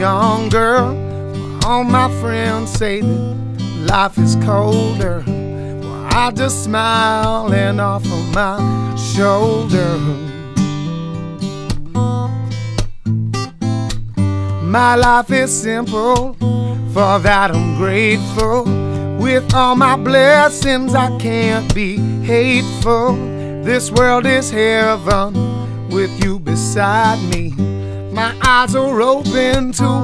young girl. All my friends say that life is colder. Well, I just smile and offer my shoulder. My life is simple, for that I'm grateful. With all my blessings I can't be hateful. This world is heaven with you beside me. My eyes are open to